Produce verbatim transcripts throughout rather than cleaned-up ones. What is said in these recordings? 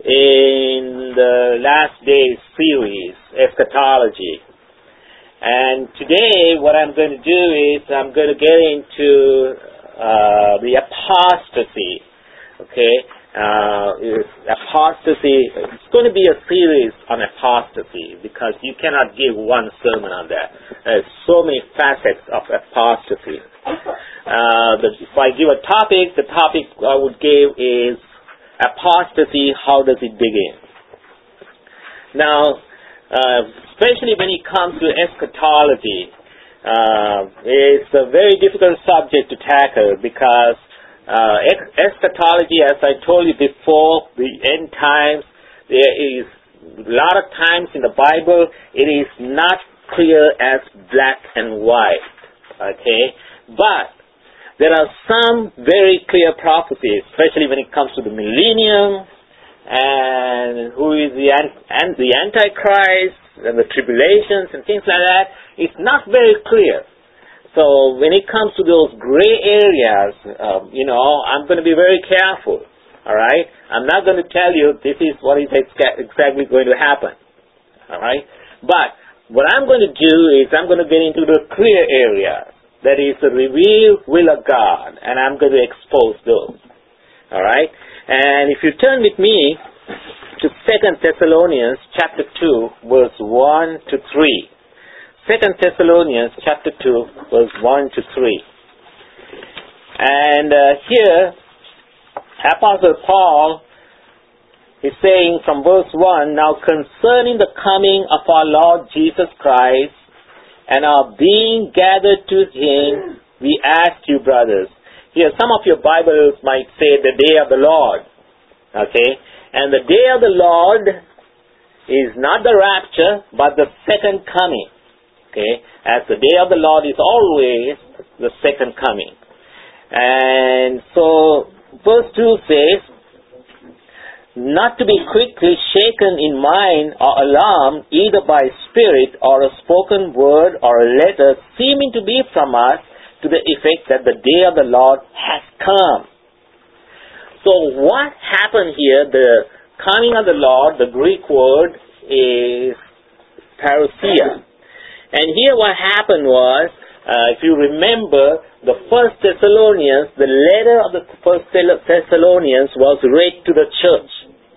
in the last days series, Eschatology. And today what I'm going to do is I'm going to get into uh, the apostasy. Okay, uh, apostasy. It's going to be a series on apostasy because you cannot give one sermon on that. There's so many facets of apostasy. Uh, the, if I give a topic, the topic I would give is apostasy. How does it begin? Now, uh, especially when it comes to eschatology, uh, it's a very difficult subject to tackle because Uh, eschatology, as I told you before, the end times, there is a lot of times in the Bible, it is not clear as black and white, okay? But there are some very clear prophecies, especially when it comes to the millennium, and who is the, and the Antichrist, and the tribulations, and things like that. It's not very clear. So when it comes to those gray areas, um, you know, I'm going to be very careful, all right? I'm not going to tell you this is what is exa- exactly going to happen, all right? But what I'm going to do is I'm going to get into the clear areas, that is the revealed will of God, and I'm going to expose those, all right? And if you turn with me to Second Thessalonians chapter two, verse one to three. Second Thessalonians chapter two, verse one to three. And uh, here, Apostle Paul is saying from verse one, "Now concerning the coming of our Lord Jesus Christ and our being gathered to Him, we ask you, brothers." Here, some of your Bibles might say the day of the Lord. Okay? And the day of the Lord is not the rapture, but the second coming. Okay, as the day of the Lord is always the second coming. And so, verse two says, "Not to be quickly shaken in mind or alarmed either by spirit or a spoken word or a letter seeming to be from us to the effect that the day of the Lord has come." So what happened here, the coming of the Lord, the Greek word is parousia. And here what happened was, uh, if you remember, the First Thessalonians, the letter of the First Thessalonians was read to the church.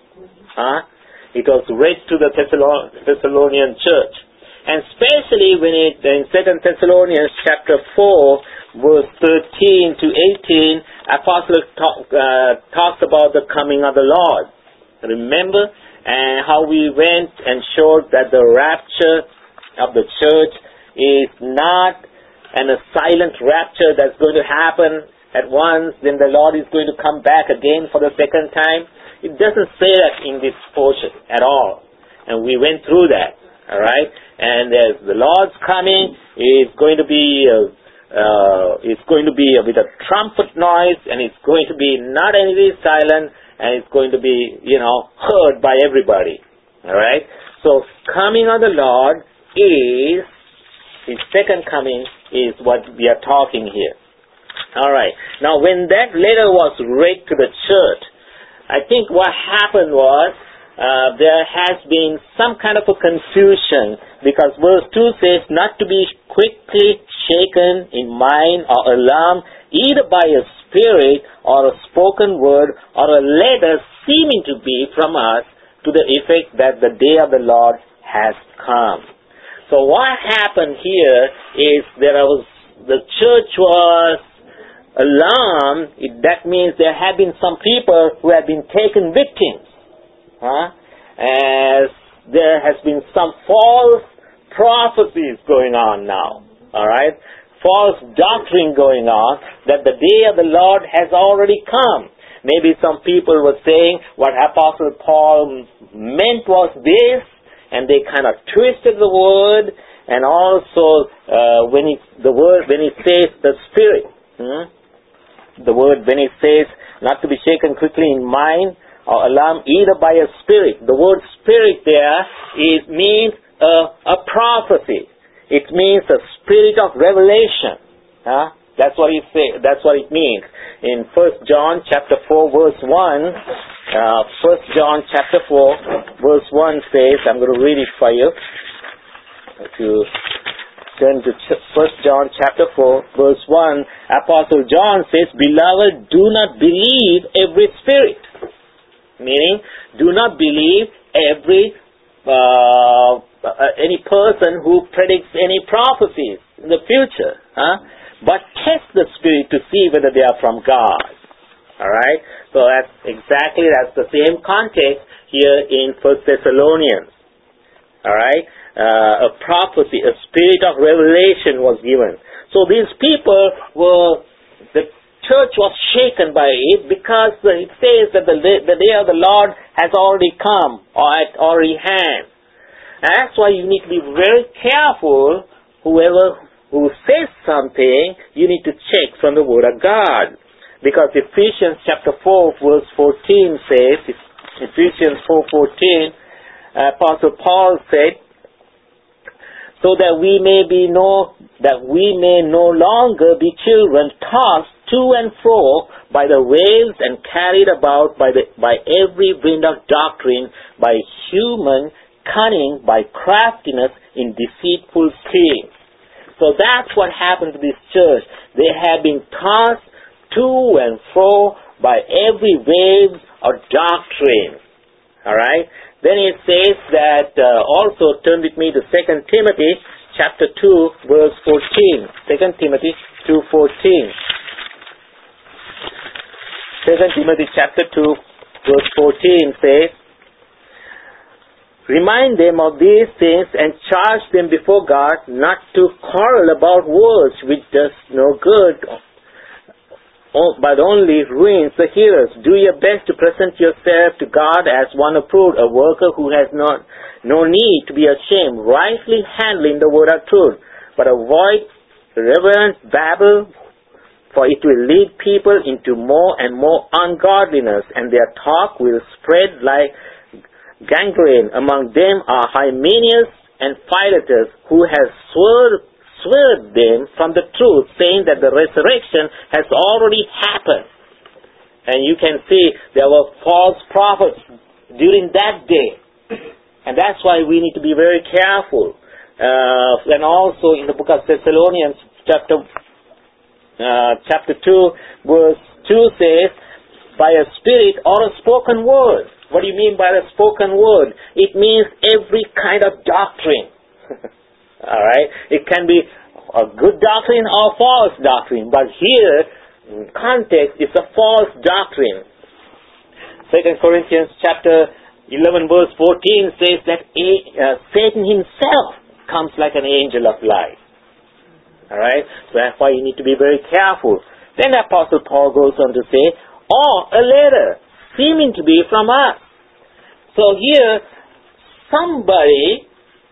Huh? It was read to the Thessalonian church. And especially when it, in Second Thessalonians chapter four, verse thirteen to eighteen, Apostle talk, uh, talks about the coming of the Lord. Remember? And how we went and showed that the rapture of the church is not an, a silent rapture that's going to happen at once, then the Lord is going to come back again for the second time. It doesn't say that in this portion at all. And we went through that, all right? And as the Lord's coming is going to be uh, uh, it's going to be with a trumpet noise, and it's going to be not only silent, and it's going to be, you know, heard by everybody, all right? So coming of the Lord is, His second coming is what we are talking here. Alright. Now when that letter was read to the church, I think what happened was, uh, there has been some kind of a confusion because verse two says, "Not to be quickly shaken in mind or alarmed either by a spirit or a spoken word or a letter seeming to be from us to the effect that the day of the Lord has come." So what happened here is there was, the church was alarmed. It, that means there have been some people who have been taken victims. Huh? As there has been some false prophecies going on now. Alright? False doctrine going on that the day of the Lord has already come. Maybe some people were saying what Apostle Paul meant was this, and they kind of twisted the word, and also uh, when it, the word when it says the Spirit, hmm? the word when it says not to be shaken quickly in mind or alarmed either by a spirit. The word spirit there is means a, a prophecy. It means a spirit of revelation. Huh? That's what it say. That's what it means. In First John chapter four verse one, uh, First John chapter four verse one says, I'm going to read it for you. If you turn to First John chapter four verse one, Apostle John says, "Beloved, do not believe every spirit." Meaning, do not believe every uh, uh, any person who predicts any prophecies in the future, huh? But test the spirit to see whether they are from God. Alright? So that's exactly, that's the same context here in First Thessalonians. Alright? Uh, a prophecy, a spirit of revelation was given. So these people were, the church was shaken by it because it says that the, the day of the Lord has already come, or at already hand. And that's why you need to be very careful. Whoever who says something, you need to check from the Word of God. Because Ephesians chapter four verse fourteen says, Ephesians four fourteen, Apostle Paul said, so that we may be no, that we may no longer be children tossed to and fro by the waves and carried about by the by every wind of doctrine, by human cunning, by craftiness in deceitful schemes. So that's what happened to this church. They have been tossed to and fro by every wave of doctrine. Alright? Then it says that, uh, also turn with me to Second Timothy chapter two verse fourteen. Second Timothy two fourteen. Second Timothy chapter two verse fourteen says, "Remind them of these things and charge them before God not to quarrel about words which does no good, but only ruins the hearers. Do your best to present yourself to God as one approved, a worker who has not no need to be ashamed, rightly handling the word of truth. But avoid irreverent babble, for it will lead people into more and more ungodliness, and their talk will spread like gangrene. Among them are Hymenaeus and Philetus, who have swerved, swerved them from the truth, saying that the resurrection has already happened." And you can see there were false prophets during that day. And that's why we need to be very careful. Uh, and also in the book of Thessalonians, chapter, uh, chapter two, verse two says, "By a spirit or a spoken word." What do you mean by the spoken word? It means every kind of doctrine. Alright? It can be a good doctrine or false doctrine. But here, in context, it's a false doctrine. Second Corinthians chapter eleven verse fourteen says that uh, Satan himself comes like an angel of light. Alright? So that's why you need to be very careful. Then the Apostle Paul goes on to say, or a letter seeming to be from us. So here, somebody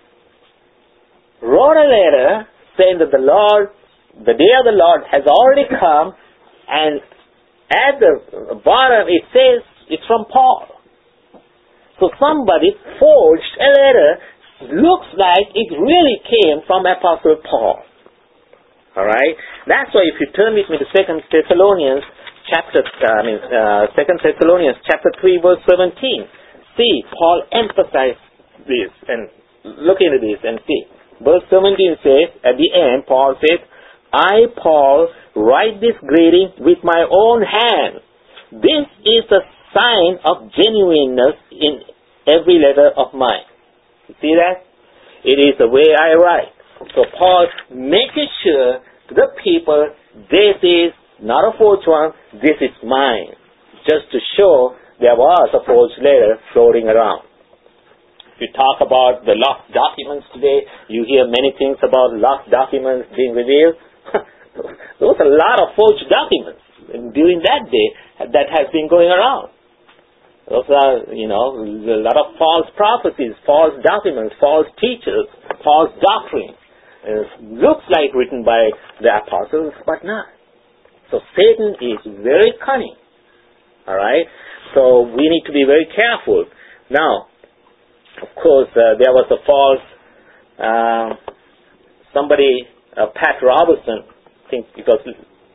wrote a letter saying that the Lord, the day of the Lord has already come, and at the bottom it says it's from Paul. So somebody forged a letter, looks like it really came from Apostle Paul. Alright? That's why if you turn with me to Second Thessalonians chapter, uh, I mean, uh, Second Thessalonians chapter three verse seventeen. See, Paul emphasized this, and look into this and see. Verse seventeen says, at the end, Paul says, "I, Paul, write this greeting with my own hand. This is a sign of genuineness in every letter of mine." You see that? It is the way I write. So Paul making sure to the people, this is not a forged one, this is mine. Just to show there was a forged letter floating around. If you talk about the lost documents today, you hear many things about lost documents being revealed. There was a lot of forged documents during that day that has been going around. Those are, you know, a lot of false prophecies, false documents, false teachers, false doctrine. It looks like written by the apostles, but not. So Satan is very cunning. Alright? So we need to be very careful. Now, of course, uh, there was a false, uh, somebody, uh, Pat Robertson, I think it was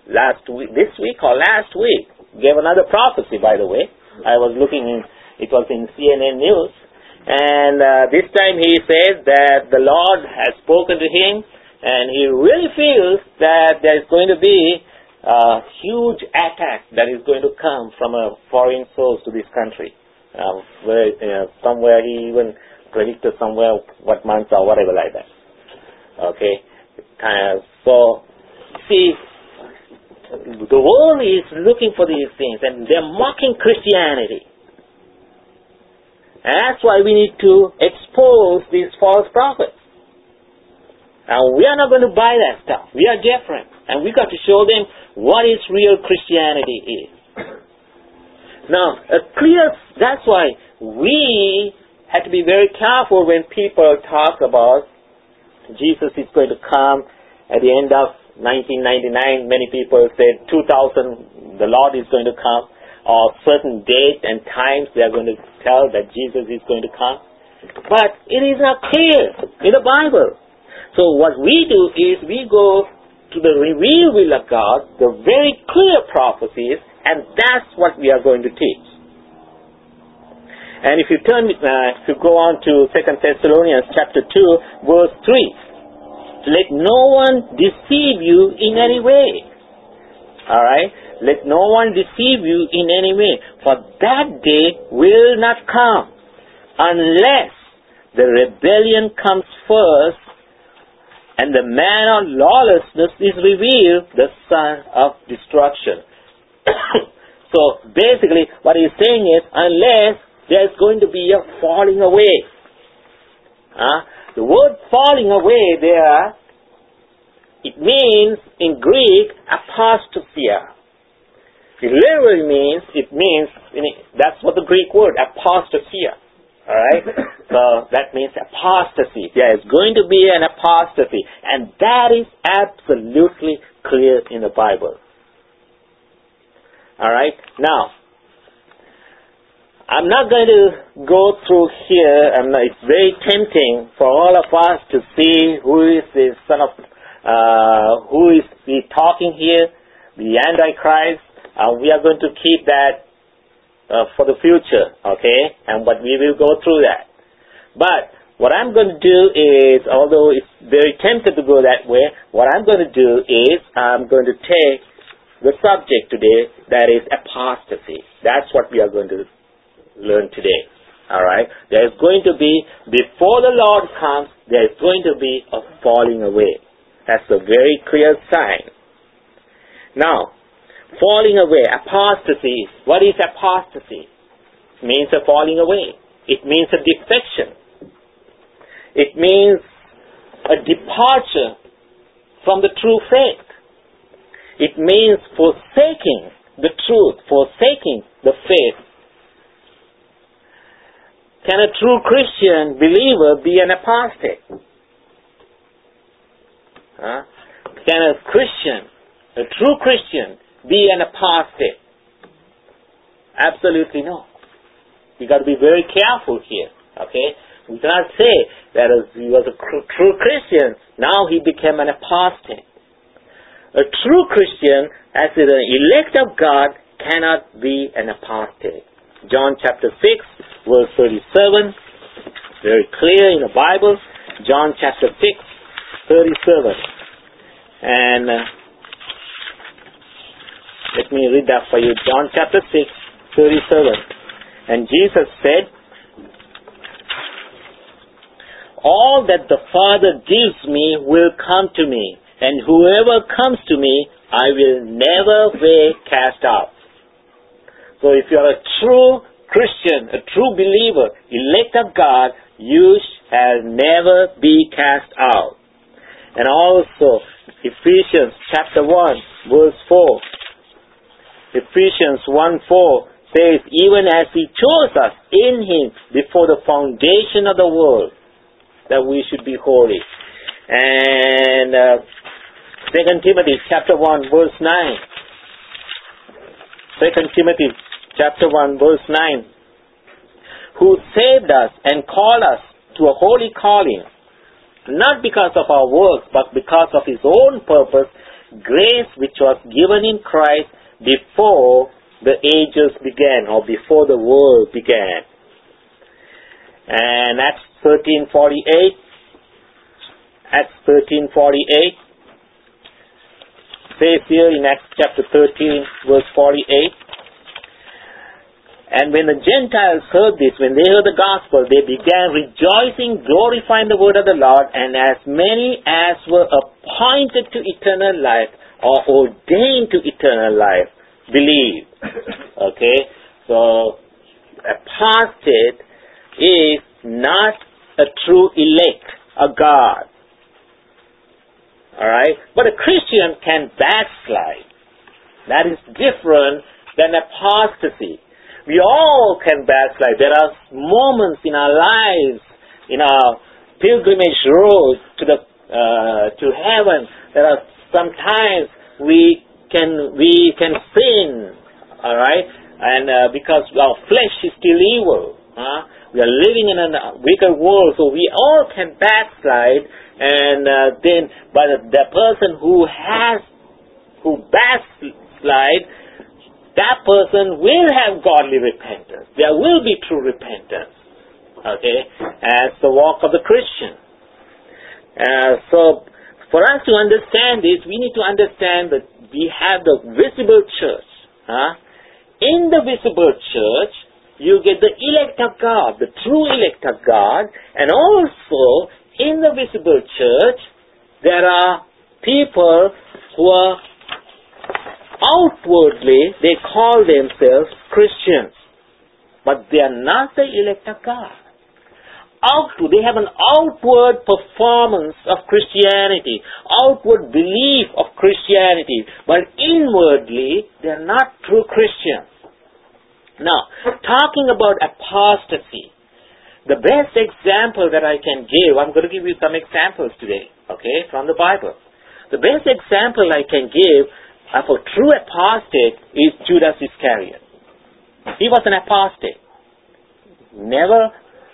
last week, this week or last week, gave another prophecy, by the way. I was looking, in, it was in C N N News, and uh, this time he said that the Lord has spoken to him, and he really feels that there is going to be a huge attack that is going to come from a foreign source to this country. Uh, where, uh, somewhere he even predicted somewhere what month or whatever like that. Okay, kind of, so see, the world is looking for these things, and they're mocking Christianity. And that's why we need to expose these false prophets. And we are not going to buy that stuff. We are different. And we got to show them what is real Christianity is. Now, a clear, that's why we have to be very careful when people talk about Jesus is going to come at the end of nineteen ninety-nine, many people said two thousand, the Lord is going to come, or certain date and times they are going to tell that Jesus is going to come. But it is not clear in the Bible. So what we do is we go to the revealed will of God, the very clear prophecies, and that's what we are going to teach. And if you turn, uh, if you go on to Second Thessalonians chapter two, verse three, let no one deceive you in any way. Alright? Let no one deceive you in any way. For that day will not come unless the rebellion comes first and the man of lawlessness is revealed, the son of destruction. So basically what he's saying is, unless there's going to be a falling away. Huh? The word falling away there, it means in Greek apostasia. It literally means, it means, that's what the Greek word, apostasia. Alright? So that means apostasy. There is going to be an apostasy. And that is absolutely clear in the Bible. Alright? Now, I'm not going to go through here. I'm not, it's very tempting for all of us to see who is the son of, uh, who is he talking here, the Antichrist. Uh, we are going to keep that uh, for the future, okay? And but we will go through that. But what I'm going to do is, although it's very tempted to go that way, what I'm going to do is I'm going to take the subject today, that is apostasy. That's what we are going to learn today. Alright? There is going to be, before the Lord comes, there is going to be a falling away. That's a very clear sign. Now, falling away, apostasy. What is apostasy? It means a falling away. It means a defection. It means a departure from the true faith. It means forsaking the truth, forsaking the faith. Can a true Christian believer be an apostate? Huh? Can a Christian, a true Christian, be an apostate? Absolutely no. You got to be very careful here. Okay, we cannot say that he was a true Christian. Now he became an apostate. A true Christian, as an elect of God, cannot be an apostate. John chapter six, verse thirty-seven, very clear in the Bible. John chapter six, thirty-seven. And uh, let me read that for you. John chapter six, thirty-seven. And Jesus said, all that the Father gives me will come to me, and whoever comes to me, I will never way cast out. So if you are a true Christian, a true believer, elect of God, you shall never be cast out. And also, Ephesians chapter one, verse four. Ephesians one, four says, even as He chose us in Him before the foundation of the world, that we should be holy. And uh, Second Timothy chapter one, verse nine. Second Timothy chapter one, verse nine. Who saved us and called us to a holy calling, not because of our works, but because of His own purpose, grace which was given in Christ before the ages began, or before the world began. And Acts thirteen forty-eight, Acts thirteen forty-eight, says here in Acts chapter thirteen, verse forty-eight, and when the Gentiles heard this, when they heard the gospel, they began rejoicing, glorifying the word of the Lord, and as many as were appointed to eternal life, or ordained to eternal life, believed. Okay? So, apostate is not a true elect, a God. Alright? But a Christian can backslide. That is different than apostasy. We all can backslide. There are moments in our lives, in our pilgrimage road to the uh, to heaven. There are sometimes we can we can sin, all right, and uh, because our flesh is still evil. Huh? We are living in a wicked world, so we all can backslide. And uh, then, but the person who has who backslide, that person will have godly repentance. There will be true repentance. Okay? As the walk of the Christian. Uh, so, for us to understand this, we need to understand that we have the visible church. Huh? In the visible church, you get the elect of God, the true elect of God, and also in the visible church, there are people who are outwardly, they call themselves Christians, but they are not the elect of God. Outward, they have an outward performance of Christianity, outward belief of Christianity, but inwardly, they are not true Christians. Now, talking about apostasy, the best example that I can give, I'm going to give you some examples today, okay, from the Bible. The best example I can give of a true apostate is Judas Iscariot. He was an apostate. Never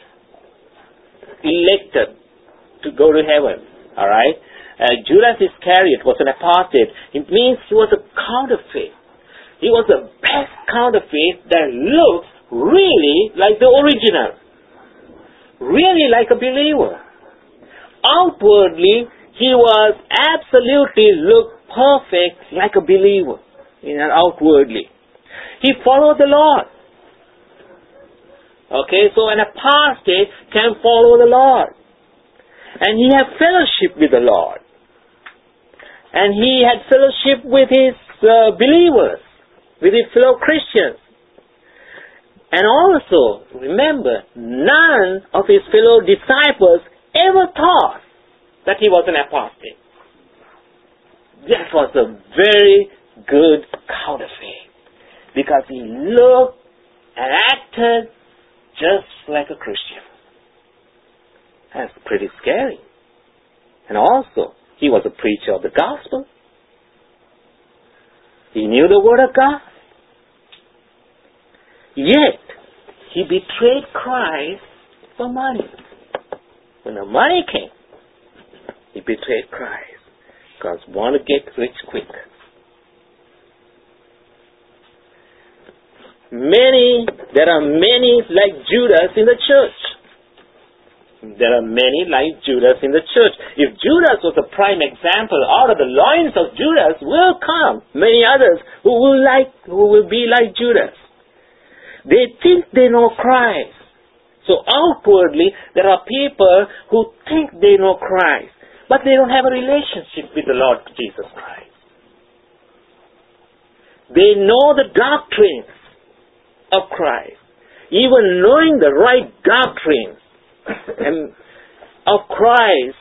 elected to go to heaven. Alright? Uh, Judas Iscariot was an apostate. It means he was a counterfeit. He was the best counterfeit that looked really like the original. Really like a believer. Outwardly, he was absolutely looked perfect like a believer, you know, outwardly. He followed the Lord. Okay, so an apostate can follow the Lord. And he had fellowship with the Lord. And he had fellowship with his uh, believers, with his fellow Christians. And also, remember, none of his fellow disciples ever thought that he was an apostate. That was a very good counterfeit, because he looked and acted just like a Christian. That's pretty scary. And also, he was a preacher of the gospel. He knew the word of God. Yet, he betrayed Christ for money. When the money came, he betrayed Christ. Because want to get rich quick. Many, there are many like Judas in the church. There are many like Judas in the church. If Judas was a prime example, out of the loins of Judas will come many others who will like, who will be like Judas. They think they know Christ. So outwardly, there are people who think they know Christ, but they don't have a relationship with the Lord Jesus Christ. They know the doctrines of Christ. Even knowing the right doctrines of Christ,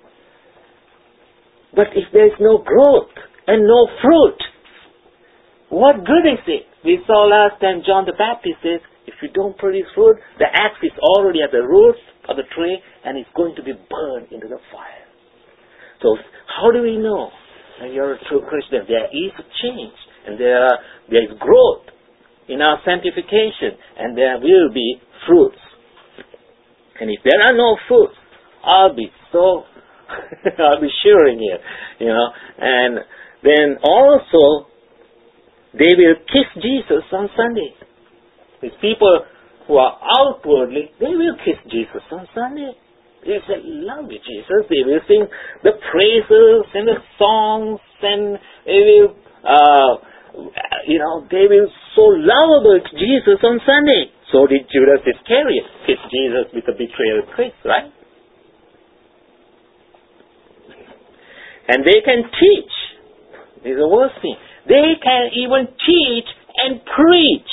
but if there is no growth and no fruit, what good is it? We saw last time John the Baptist says, if you don't produce fruit, the axe is already at the root of the tree and it's going to be burned into the fire. So, how do we know that you're a true Christian? There is a change, and there are, there is growth in our sanctification, and there will be fruits. And if there are no fruits, I'll be so, I'll be shivering here, you know. And then also they will kiss Jesus on Sunday. These people who are outwardly, they will kiss Jesus on Sunday. They say, love you, Jesus. They will sing the praises and the songs, and they will, uh, you know, they will so love about Jesus on Sunday. So did Judas Iscariot kiss Jesus with a betrayal kiss, right? And they can teach. This is the worst thing. They can even teach and preach.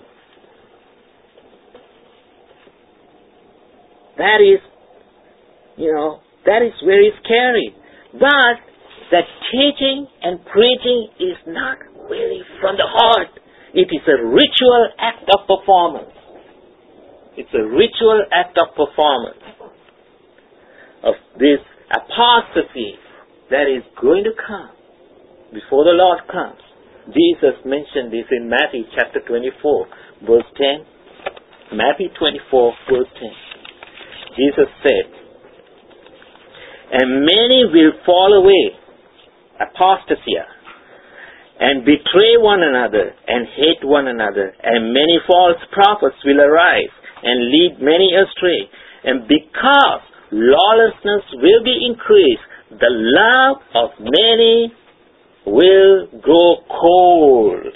That is, you know, that is very scary. But that teaching and preaching is not really from the heart. It is a ritual act of performance. It's a ritual act of performance of this apostasy that is going to come before the Lord comes. Jesus mentioned this in Matthew chapter twenty-four, verse ten. Matthew twenty-four, verse ten. Jesus said, and many will fall away, apostasia, and betray one another, and hate one another, and many false prophets will arise, and lead many astray. And because lawlessness will be increased, the love of many will grow cold.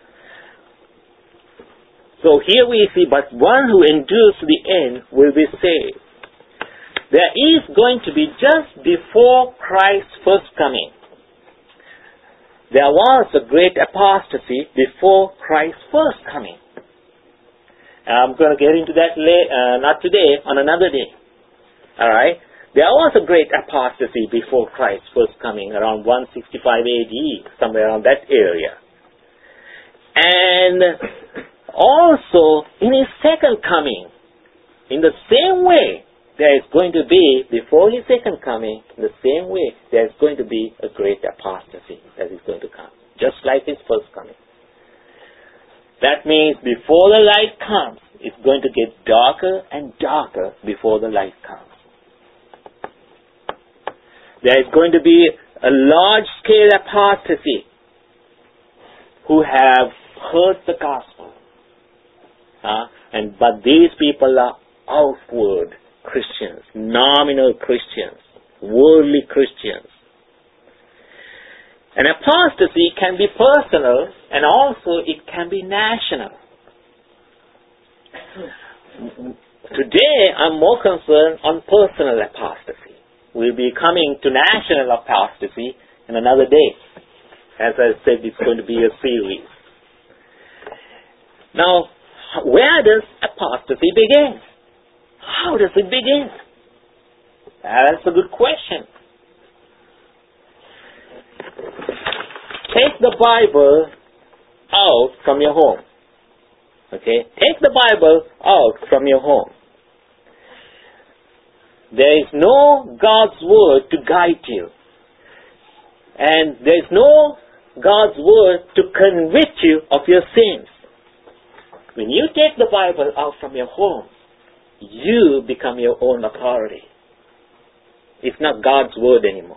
So here we see, but one who endures to the end will be saved. There is going to be, just before Christ's first coming, there was a great apostasy before Christ's first coming. I'm going to get into that later, uh, not today, on another day. Alright? There was a great apostasy before Christ's first coming, around one sixty-five A D, somewhere around that area. And also, in His second coming, in the same way, there is going to be, before His second coming, in the same way, there is going to be a great apostasy that is going to come, just like His first coming. That means before the light comes, it's going to get darker and darker before the light comes. There is going to be a large-scale apostasy who have heard the gospel. Uh, and but these people are outward Christians, nominal Christians, worldly Christians. An apostasy can be personal, and also it can be national. Today, I'm more concerned on personal apostasy. We'll be coming to national apostasy in another day. As I said, it's going to be a series. Now, where does apostasy begin? How does it begin? That's a good question. Take the Bible out from your home. Okay? Take the Bible out from your home. There is no God's Word to guide you. And there is no God's Word to convict you of your sins. When you take the Bible out from your home, you become your own authority. It's not God's Word anymore.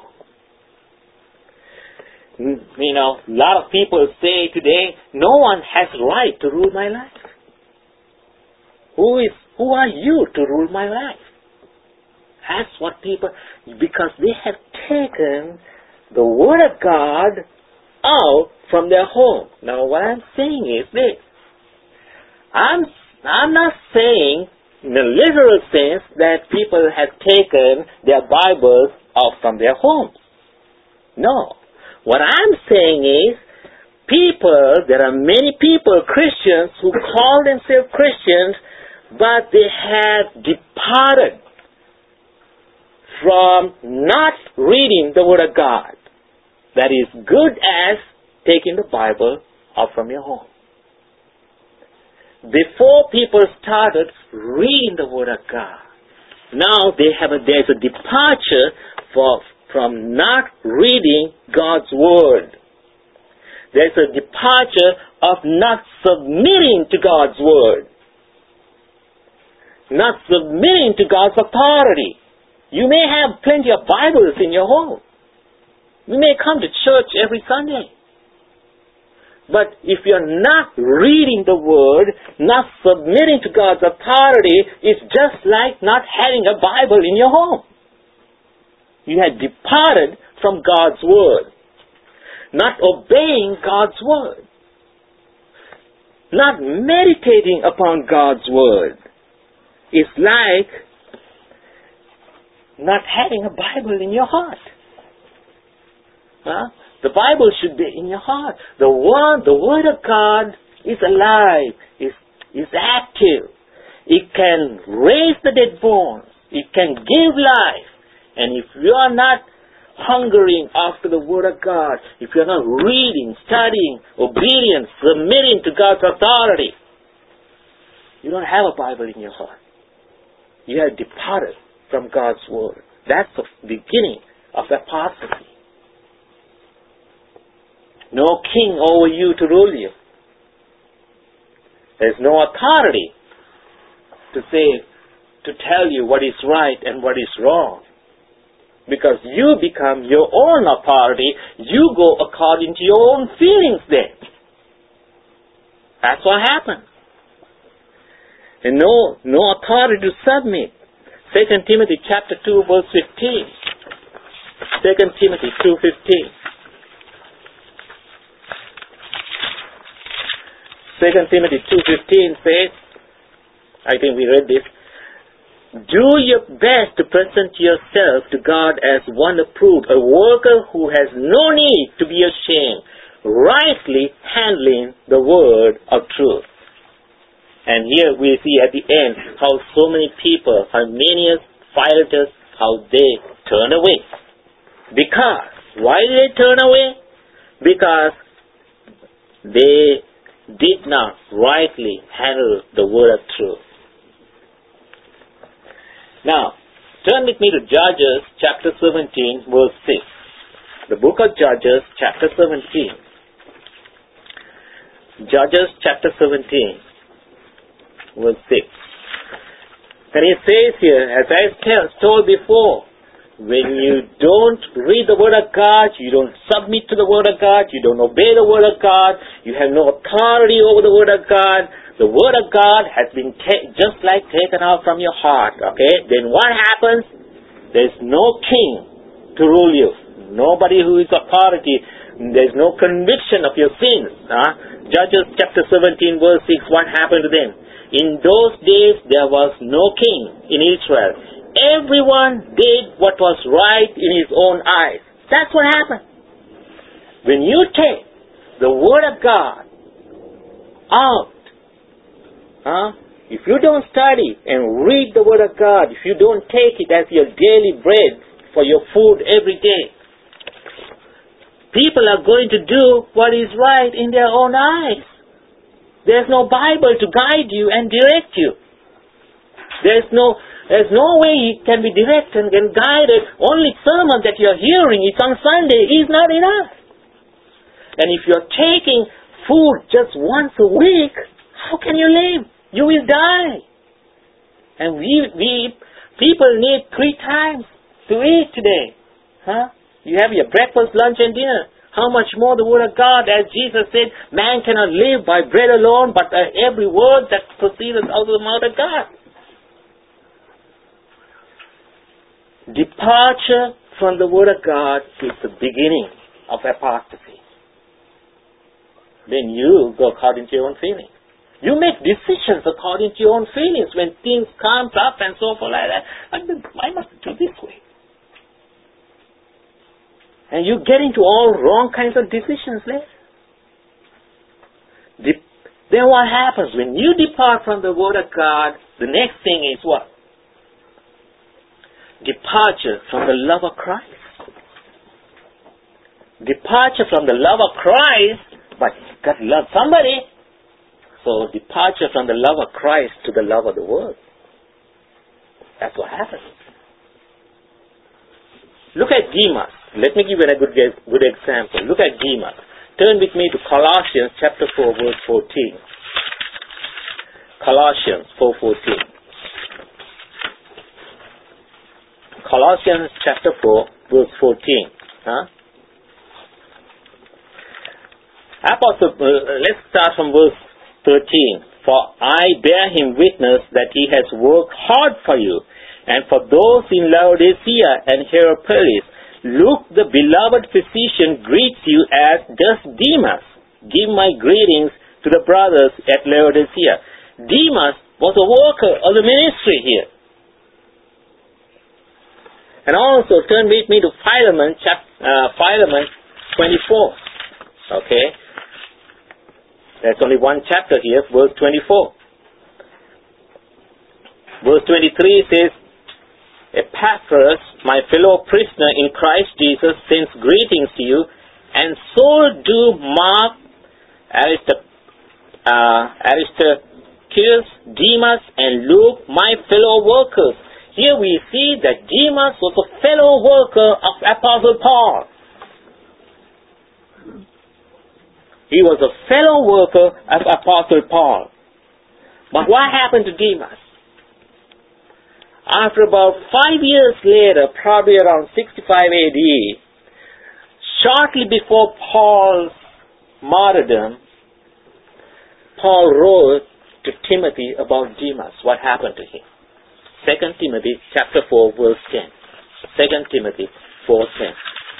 You know, a lot of people say today, no one has right to rule my life. Who is, who are you to rule my life? That's what people, because they have taken the Word of God out from their home. Now what I'm saying is this. I'm, I'm not saying in the literal sense that people have taken their Bibles out from their homes. No. What I'm saying is, people, there are many people, Christians, who call themselves Christians, but they have departed from not reading the Word of God. That is good as taking the Bible out from your home. Before people started reading the Word of God, now they have a, there's a departure for, from not reading God's Word. There's a departure of not submitting to God's Word. Not submitting to God's authority. You may have plenty of Bibles in your home. We may come to church every Sunday. But if you're not reading the Word, not submitting to God's authority, it's just like not having a Bible in your home. You had departed from God's Word. Not obeying God's Word. Not meditating upon God's Word. It's like not having a Bible in your heart. Huh? The Bible should be in your heart. The Word, the Word of God is alive, is, is active. It can raise the dead bones. It can give life. And if you are not hungering after the Word of God, if you are not reading, studying, obedient, submitting to God's authority, you don't have a Bible in your heart. You have departed from God's Word. That's the beginning of apostasy. No king over you to rule you. There's no authority to say, to tell you what is right and what is wrong. Because you become your own authority, you go according to your own feelings then. That's what happens. And no, no authority to submit. Second Timothy chapter two verse fifteen. Second Timothy two fifteen. Second Timothy two fifteen says, I think we read this, do your best to present yourself to God as one approved, a worker who has no need to be ashamed, rightly handling the word of truth. And here we see at the end how so many people, Hymenaeus, Philetus, how they turn away. Because, why did they turn away? Because they did not rightly handle the word of truth. Now, turn with me to Judges chapter seventeen, verse six. The book of Judges chapter seventeen. Judges chapter seventeen, verse six. And it says here, as I told before, when you don't read the Word of God, you don't submit to the Word of God, you don't obey the Word of God, you have no authority over the Word of God, the Word of God has been ta- just like taken out from your heart, okay? Then what happens? There's no king to rule you. Nobody who is authority. There's no conviction of your sins. Huh? Judges chapter seventeen verse six, what happened to them? In those days there was no king in Israel. Everyone did what was right in his own eyes. That's what happened. When you take the Word of God out, huh? If you don't study and read the Word of God, if you don't take it as your daily bread for your food every day, people are going to do what is right in their own eyes. There's no Bible to guide you and direct you. There's no There's no way you can be directed and can guided. Only sermon that you're hearing is on Sunday is not enough. And if you're taking food just once a week, how can you live? You will die. And we, we people need three times to eat today. Huh? You have your breakfast, lunch, and dinner. How much more the Word of God, as Jesus said, man cannot live by bread alone, but by every word that proceeds out of the mouth of God. Departure from the Word of God is the beginning of apostasy. Then you go according to your own feelings. You make decisions according to your own feelings when things come up and so forth like that. I must do this way. And you get into all wrong kinds of decisions later. De- then what happens? When you depart from the Word of God, the next thing is what? Departure from the love of Christ. Departure from the love of Christ, but you've got to love somebody. So departure from the love of Christ to the love of the world. That's what happens. Look at Demas. Let me give you a good, good example. Look at Demas. Turn with me to Colossians chapter four, verse fourteen. Colossians four fourteen. Colossians chapter four, verse fourteen. Huh? Apostle, uh, let's start from verse thirteen. For I bear him witness that he has worked hard for you, and for those in Laodicea and Hierapolis. Luke, the beloved physician, greets you, as does Demas. Give my greetings to the brothers at Laodicea. Demas was a worker of the ministry here. And also turn with me to Philemon, chap, uh, Philemon twenty-four. Okay. There's only one chapter here, verse twenty-four. Verse twenty-three says, Epaphras, my fellow prisoner in Christ Jesus, sends greetings to you, and so do Mark, Arist- uh, Aristarchus, Demas, and Luke, my fellow workers. Here we see that Demas was a fellow worker of Apostle Paul. He was a fellow worker of Apostle Paul. But what happened to Demas? After about five years later, probably around sixty-five A D, shortly before Paul's martyrdom, Paul wrote to Timothy about Demas. What happened to him? Second Timothy chapter four, verse ten. Second Timothy four ten.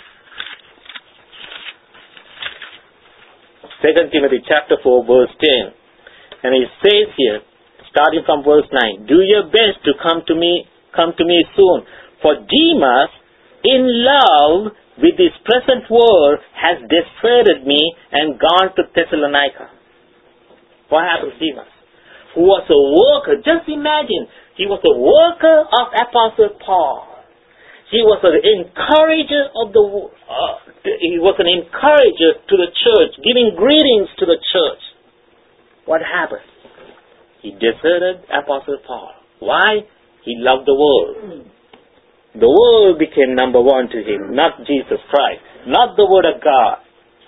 Second Timothy chapter four, verse ten. And it says here, starting from verse nine, do your best to come to me, come to me soon. For Demas, in love with this present world, has deserted me and gone to Thessalonica. What happened to Demas? Who was a worker. Just imagine, he was a worker of Apostle Paul. He was an encourager of the, uh, he was an encourager to the church, giving greetings to the church. What happened? He deserted Apostle Paul. Why? He loved the world. The world became number one to him, not Jesus Christ, not the Word of God.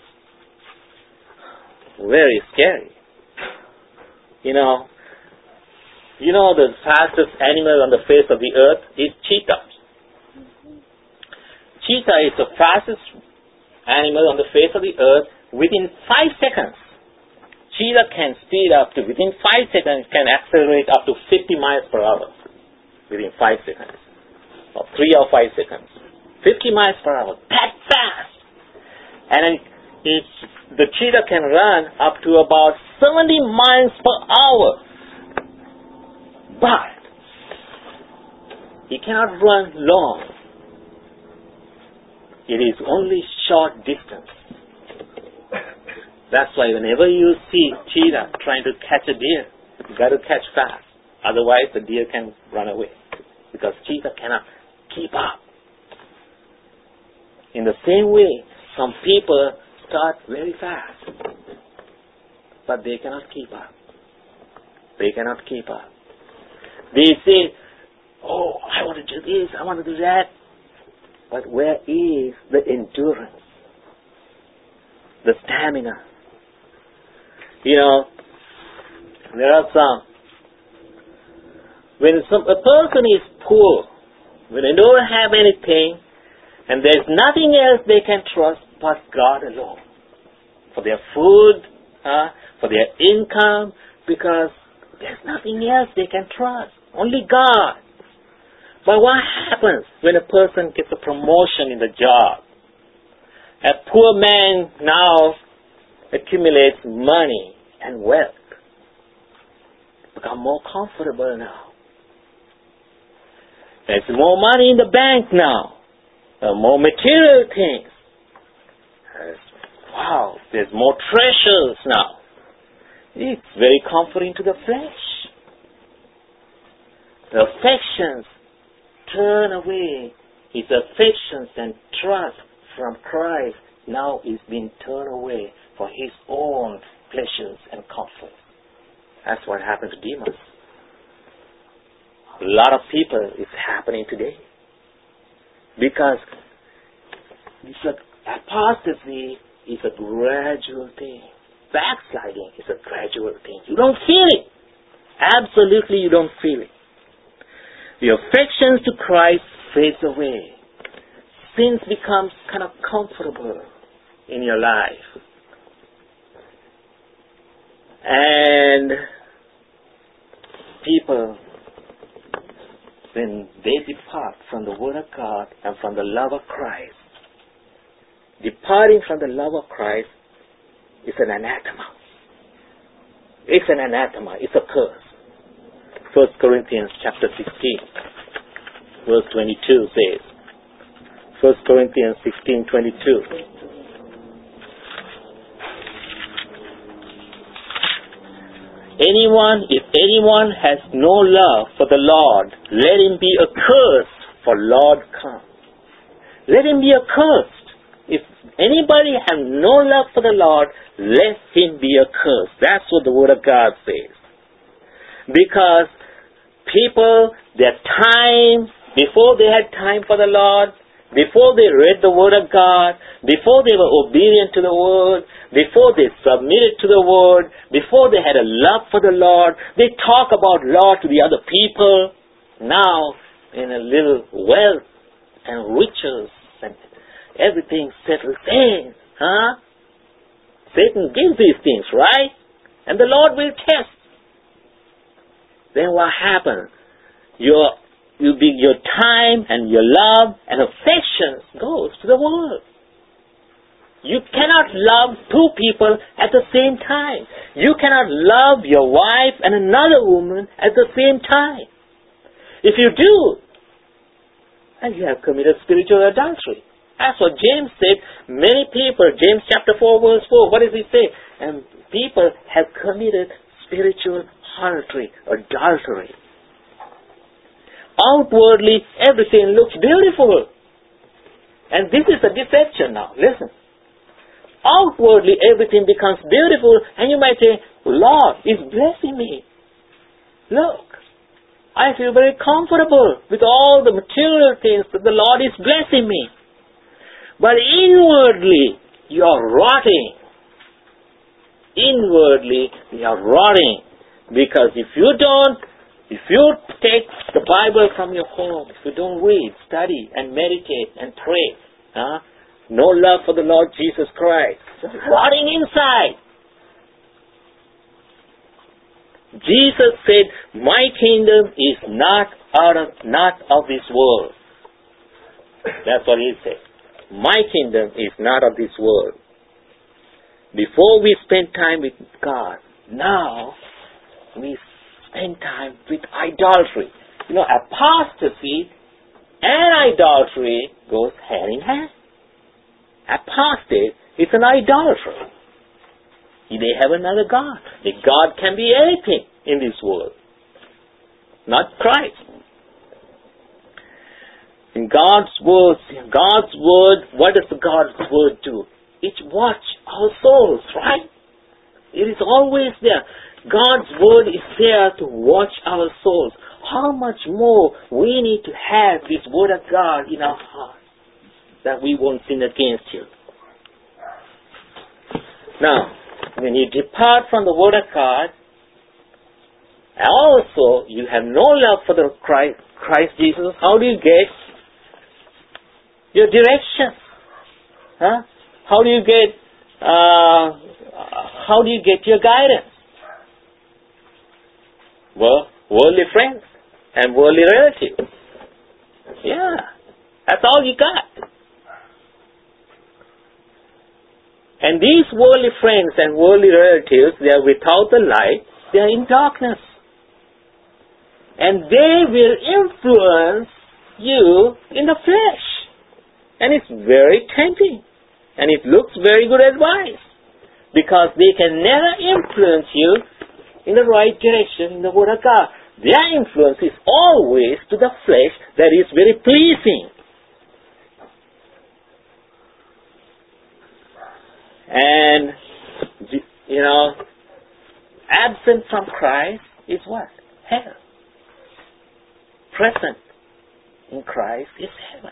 Very scary. You know, you know the fastest animal on the face of the earth is cheetah. Cheetah is the fastest animal on the face of the earth. Within five seconds, cheetah can speed up to, within five seconds, can accelerate up to fifty miles per hour. Within five seconds. Or three or five seconds. fifty miles per hour. That fast! And it's, the cheetah can run up to about seventy miles per hour. But he cannot run long. It is only short distance. That's why whenever you see cheetah trying to catch a deer, you got to catch fast. Otherwise, the deer can run away because cheetah cannot keep up. In the same way, some people start very fast, but they cannot keep up. They cannot keep up. They say, "Oh, I want to do this. I want to do that." But where is the endurance, the stamina? You know, there are some. When some, a person is poor, when they don't have anything, and there's nothing else they can trust but God alone. For their food, uh, for their income, because there's nothing else they can trust. Only God. But what happens when a person gets a promotion in the job? A poor man now accumulates money and wealth. Become more comfortable now. There's more money in the bank now. There are more material things. There's, wow, there's more treasures now. It's very comforting to the flesh. The affections turn away. His affections and trust from Christ now is being turned away for his own pleasures and comforts. That's what happened to Demas. A lot of people it's happening today. Because it's a, apostasy is a gradual thing. Backsliding is a gradual thing. You don't feel it. Absolutely you don't feel it. The affections to Christ fades away. Sin becomes kind of comfortable in your life. And people, when they depart from the Word of God and from the love of Christ, departing from the love of Christ is an anathema. It's an anathema. It's a curse. First Corinthians chapter sixteen, verse twenty-two says, First Corinthians sixteen, twenty-two. Anyone, if anyone has no love for the Lord, let him be accursed, for Lord come. Let him be accursed. If anybody has no love for the Lord, let him be accursed. That's what the Word of God says. Because people, their time, before they had time for the Lord, before they read the Word of God, before they were obedient to the Word, before they submitted to the Word, before they had a love for the Lord, they talk about Lord to the other people. Now, in a little wealth and riches and everything settles in, huh? Satan gives these things, right? And the Lord will test. Then what happens? Your You be, your time and your love and affection goes to the world. You cannot love two people at the same time. You cannot love your wife and another woman at the same time. If you do, and you have committed spiritual adultery. That's what James said. Many people, James chapter four verse four, what does he say? And people have committed spiritual adultery, adultery. Outwardly, everything looks beautiful. And this is a deception now. Listen. Outwardly, everything becomes beautiful, and you might say, Lord is blessing me. Look, I feel very comfortable with all the material things that the Lord is blessing me. But inwardly, you are rotting. Inwardly, you are rotting. Because if you don't If you take the Bible from your home, if you don't read, study, and meditate, and pray, huh? no love for the Lord Jesus Christ, just rotting inside. Jesus said, my kingdom is not out of, not of this world. That's what he said. My kingdom is not of this world. Before we spend time with God, now we spend time with idolatry. You know, apostasy and idolatry goes hand in hand. Apostate is an idolater. They have another God. The God can be anything in this world, not Christ. In God's word, God's word, what does the God's word do? It watch our souls, right? It is always there. God's word is there to watch our souls. How much more we need to have this word of God in our hearts that we won't sin against you. Now, when you depart from the word of God, and also you have no love for the Christ, Christ Jesus, how do you get your direction? Huh? How do you get uh, how do you get your guidance? Well, worldly friends and worldly relatives. Yeah, that's all you got. And these worldly friends and worldly relatives, they are without the light, they are in darkness. And they will influence you in the flesh. And it's very tempting. And it looks very good advice. Because they can never influence you in the right direction in the Word of God. Their influence is always to the flesh that is very pleasing. And, you know, absent from Christ is what? Hell. Present in Christ is heaven.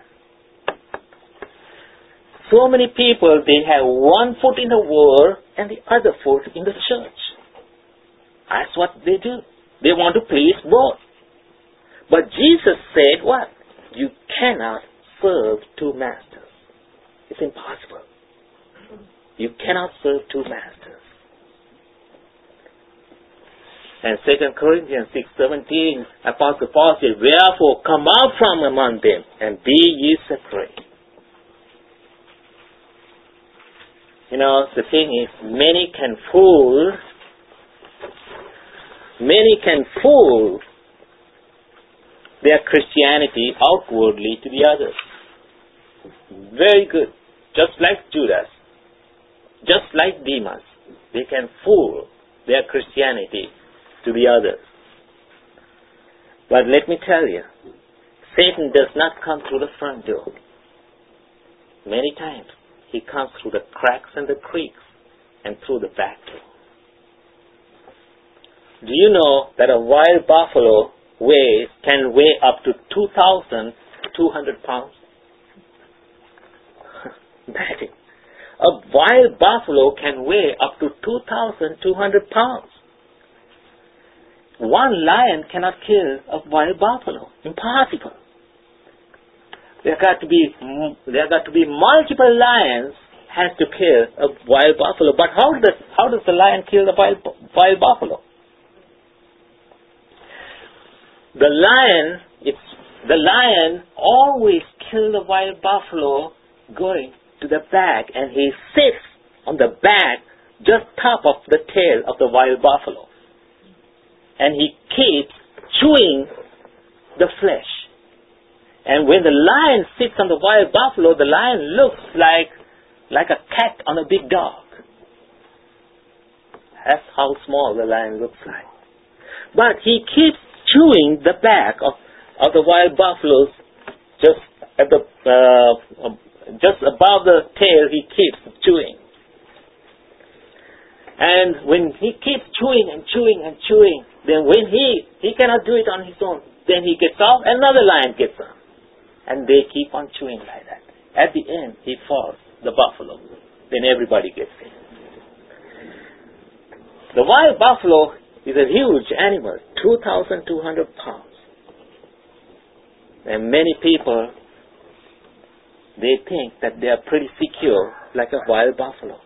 So many people, they have one foot in the world and the other foot in the church. That's what they do. They want to please both. But Jesus said what? You cannot serve two masters. It's impossible. You cannot serve two masters. And Second Corinthians six seventeen, Apostle Paul said, wherefore come out from among them, and be ye separate. You know, the thing is, many can fool, many can fool their Christianity outwardly to the others. Very good. Just like Judas, just like Demas, they can fool their Christianity to the others. But let me tell you, Satan does not come through the front door. Many times, he comes through the cracks and the creaks and through the back door. Do you know that a wild buffalo weighs, can weigh up to two thousand two hundred pounds? Imagine. A wild buffalo can weigh up to two thousand two hundred pounds. One lion cannot kill a wild buffalo. Impossible. There got to be there got to be multiple lions has to kill a wild buffalo. But how does how does the lion kill the wild wild buffalo? The lion, it's the lion always kills the wild buffalo going to the back, and he sits on the back, just top of the tail of the wild buffalo, and he keeps chewing the flesh. And when the lion sits on the wild buffalo, the lion looks like like a cat on a big dog. That's how small the lion looks like. But he keeps chewing the back of, of the wild buffaloes, just at the uh, just above the tail. He keeps chewing, and when he keeps chewing and chewing and chewing, then when he he cannot do it on his own, then he gets off, another lion gets on, and they keep on chewing like that. At the end, he falls, the buffalo. Then everybody gets in. The wild buffalo is a huge animal, two thousand two hundred pounds. And many people, they think that they are pretty secure like a wild buffalo.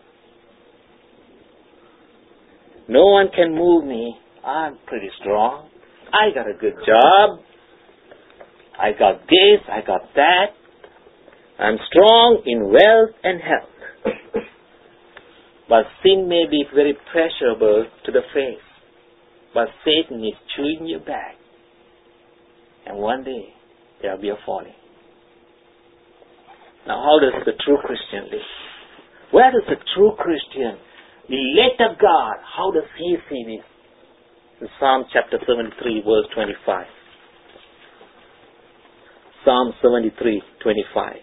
No one can move me. I'm pretty strong. I got a good job. I got this, I got that. I'm strong in wealth and health. But sin may be very pleasurable to the face. But Satan is chewing you back. And one day, there will be a falling. Now, how does the true Christian live? Where does the true Christian, elect of God, how does he see this? In Psalm chapter seventy-three, verse twenty-five. Psalm seventy-three, twenty-five.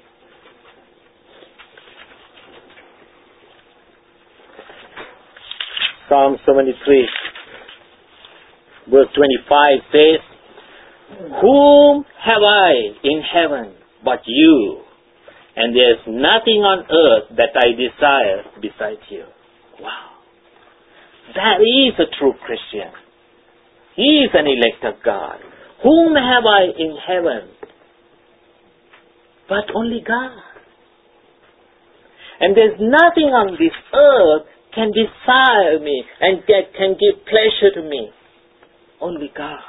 Psalm seventy-three, verse twenty-five says, whom have I in heaven but you? And there is nothing on earth that I desire besides you. Wow. That is a true Christian. He is an elect of God. Whom have I in heaven but only God? And there's nothing on this earth can desire me and that can give pleasure to me. Only God.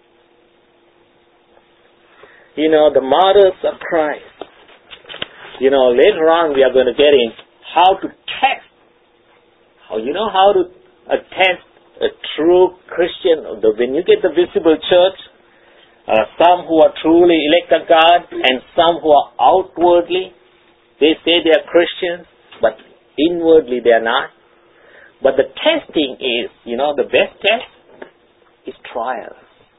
You know, the martyrs of Christ. You know, later on we are going to get in how to test. How you know how to uh, test a true Christian. The, when you get the visible church, uh, some who are truly elect of God and some who are outwardly, they say they are Christians, but inwardly they are not. But the testing is, you know, the best test is trials.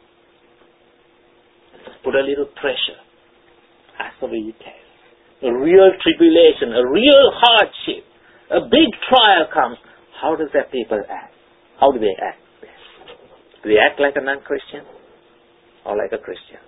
Put a little pressure. That's the way you test. A real tribulation, a real hardship, a big trial comes. How does that people act? How do they act? Do they act like a non-Christian or like a Christian?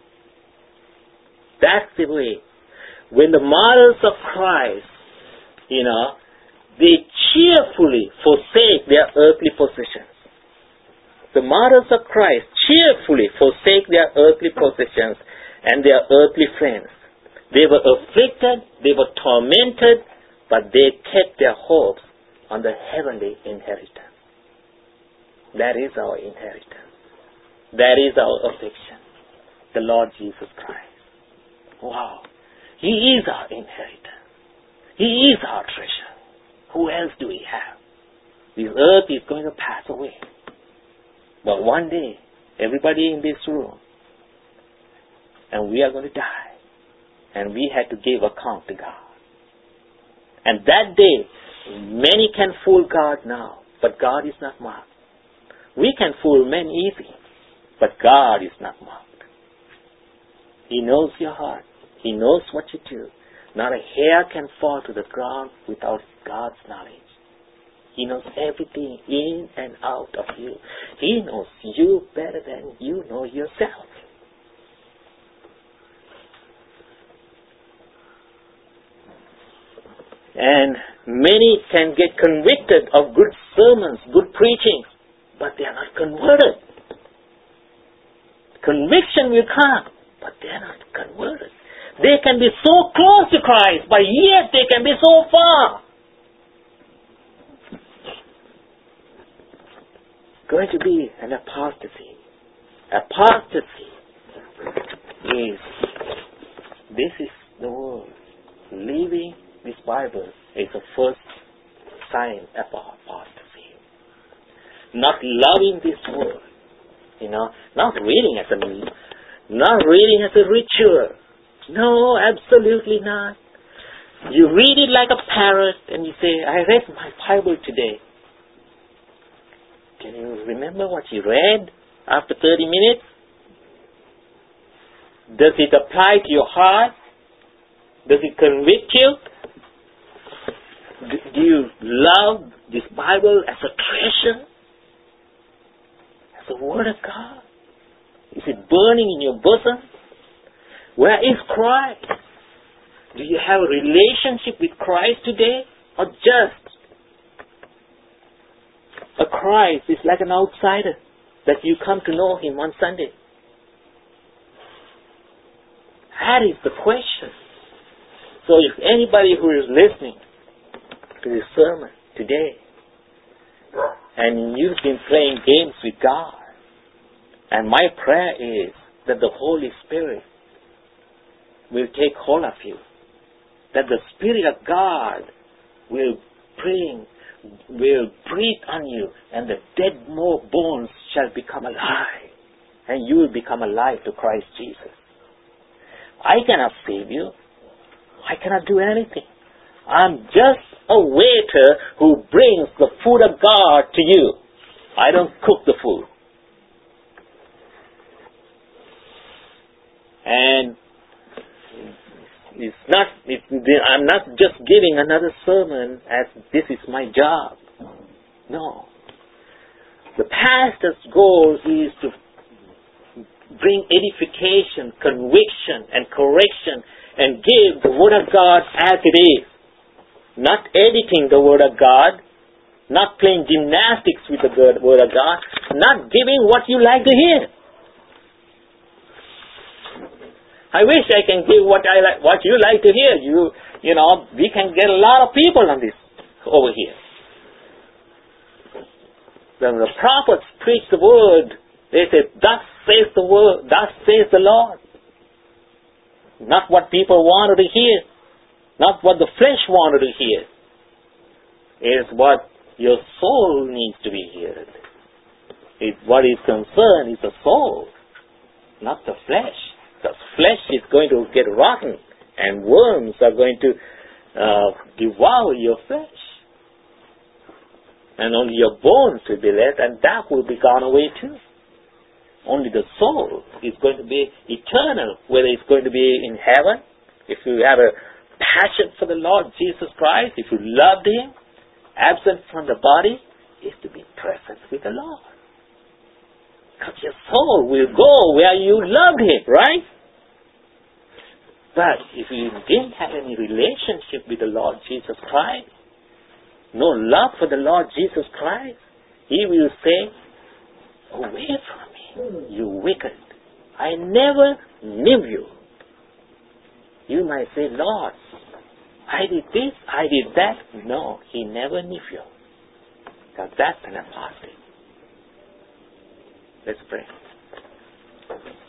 That's the way. When the martyrs of Christ, you know, they cheerfully forsake their earthly possessions. The martyrs of Christ cheerfully forsake their earthly possessions and their earthly friends. They were afflicted, they were tormented, but they kept their hopes on the heavenly inheritance. That is our inheritance. That is our affection. The Lord Jesus Christ. Wow. He is our inheritance. He is our treasure. Who else do we have? This earth is going to pass away. But one day, everybody in this room, and we are going to die. And we had to give account to God. And that day, many can fool God now, but God is not mocked. We can fool men easily, but God is not mocked. He knows your heart. He knows what you do. Not a hair can fall to the ground without God's knowledge. He knows everything in and out of you. He knows you better than you know yourself. And many can get convicted of good sermons, good preaching, but they are not converted. Conviction will come, but they are not converted. They can be so close to Christ, but yet they can be so far. Going to be an apostasy. Apostasy is, this is the word. Leaving this Bible is the first sign of apostasy. Not loving this word, you know, not reading as a, not reading as a ritual. No, absolutely not. You read it like a parrot and you say, I read my Bible today. Can you remember what you read after thirty minutes? Does it apply to your heart? Does it convict you? Do you love this Bible as a treasure? As the Word of God? Is it burning in your bosom? Where is Christ? Do you have a relationship with Christ today? Or just a Christ is like an outsider that you come to know Him on Sunday? That is the question. So if anybody who is listening to this sermon today, and you've been playing games with God, and my prayer is that the Holy Spirit will take hold of you, that the Spirit of God will bring, will breathe on you, and the dead more bones shall become alive, and you will become alive to Christ Jesus. I cannot save you. I cannot do anything. I'm just a waiter who brings the food of God to you. I don't cook the food. And it's not, it's, I'm not just giving another sermon as this is my job. No. The pastor's goal is to bring edification, conviction, and correction, and give the Word of God as it is. Not editing the Word of God, not playing gymnastics with the Word of God, not giving what you like to hear. I wish I can give what I like, what you like to hear. You, you know, we can get a lot of people on this over here. When the prophets preach the Word, they say, "Thus says the Word, thus says the Lord." Not what people wanted to hear. Not what the flesh wanted to hear. It is what your soul needs to be heard. It, what is concerned is the soul, not the flesh. Because flesh is going to get rotten, and worms are going to uh, devour your flesh. And only your bones will be left, and that will be gone away too. Only the soul is going to be eternal, whether it's going to be in heaven, if you have a passion for the Lord Jesus Christ, if you loved Him, absent from the body, is to be present with the Lord. Because your soul will go where you loved Him, right? But if you didn't have any relationship with the Lord Jesus Christ, no love for the Lord Jesus Christ, He will say, "Away from me, you wicked. I never knew you." You might say, "Lord, I did this, I did that." No, He never knew you. Because that's an apostate. Let's pray.